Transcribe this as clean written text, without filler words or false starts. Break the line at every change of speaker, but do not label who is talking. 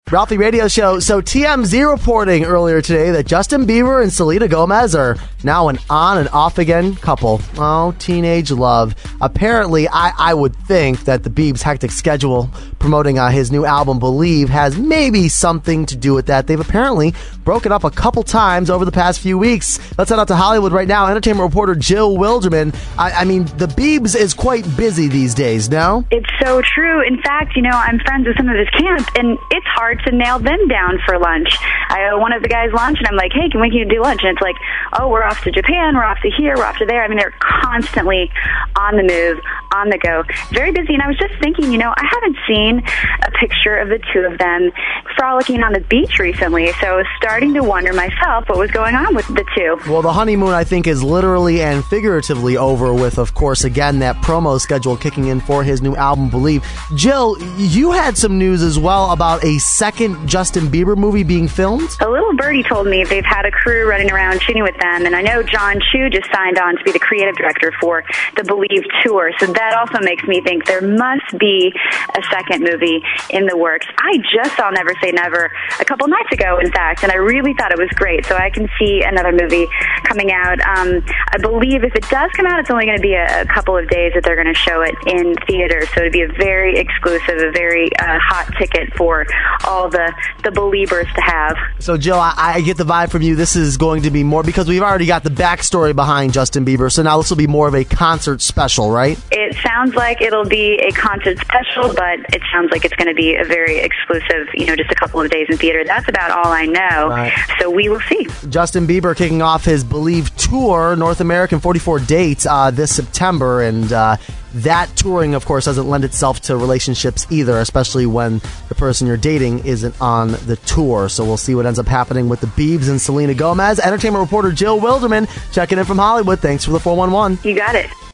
Ralphie Radio Show. So TMZ reporting earlier today that Justin Bieber and Selena Gomez are now an on and off again couple. Oh, teenage love. Apparently, I would think that the Biebs' hectic schedule promoting his new album Believe has maybe something to do with that. They've apparently broken up a couple times over the past few weeks. Let's head out to Hollywood right now. Entertainment reporter Jill Wilderman. I mean, the Biebs is quite busy these days, no?
It's so true. In fact, I'm friends with some of his camp, and it's hard to nail them down for lunch. I owe one of the guys lunch, and I'm like, hey, can we do lunch? And it's like, oh, we're off to Japan, we're off to here, we're off to there. I mean, they're constantly on the move, on the go, very busy. And I was just thinking, I haven't seen a picture of the two of them frolicking on the beach recently, so I was starting to wonder myself what was going on with the two.
Well, the honeymoon, I think, is literally and figuratively over with, of course, again, that promo schedule kicking in for his new album, Believe. Jill, you had some news as well about a second Justin Bieber movie being filmed?
A little birdie told me they've had a crew running around shooting with them, and I know John Chu just signed on to be the creative director for the Believe tour, so that also makes me think there must be a second movie in the works. I just saw Never Say Never a couple nights ago, in fact, and I really thought it was great, so I can see another movie coming out. I believe if it does come out, it's only going to be a couple of days that they're going to show it in theaters, so it'd be a very exclusive, a very hot ticket for all the Believers to have.
So, Jill, I get the vibe from you. This is going to be more, because we've already got the backstory behind Justin Bieber, so now this will be more of a concert special, right?
It sounds like it'll be a concert special, but it sounds like it's going to be a very exclusive, just a couple of days in theater. That's about all I know, right. So we will see.
Justin Bieber kicking off his Believe tour, North American 44 dates this September, and that touring, of course, doesn't lend itself to relationships either, especially when the person you're dating isn't on the tour. So we'll see what ends up happening with the Biebs and Selena Gomez. Entertainment reporter Jill Wilderman checking in from Hollywood. Thanks for the 411.
You got it.